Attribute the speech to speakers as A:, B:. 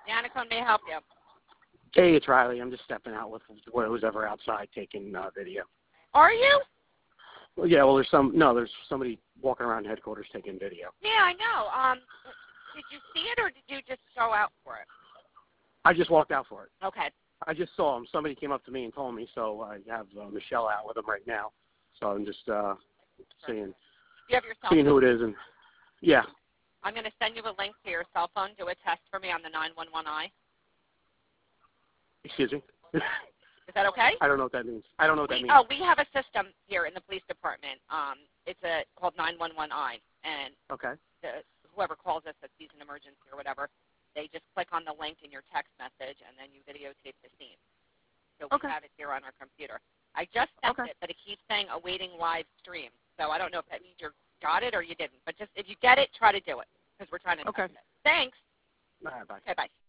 A: Danicone may help you.
B: Hey, it's Riley. I'm just stepping out with who's ever outside taking video.
A: Are you?
B: Well, yeah, well, there's somebody walking around headquarters taking video.
A: Yeah, I know. Did you see it or did you just go out for it?
B: I just walked out for it.
A: Okay.
B: I just saw him. Somebody came up to me and told me, so I have Michelle out with him right now. So I'm just seeing
A: You have your cell
B: who
A: phone?
B: it is, and yeah.
A: I'm going to send you a link to your cell phone. Do a test for me on the 911i.
B: Excuse me?
A: Is that okay?
B: I don't know what that means. I don't know what that means.
A: Oh, we have a system here in the police department. It's called 911i, and
B: Okay.
A: Whoever calls us that sees an emergency or whatever, they just click on the link in your text message, and then you videotape the scene. So we have it here on our computer. I just sent it, but it keeps saying awaiting live stream. So I don't know if that means you got it or you didn't. But just if you get it, try to do it because we're trying to test it. Thanks.
B: Bye.
A: Okay, bye.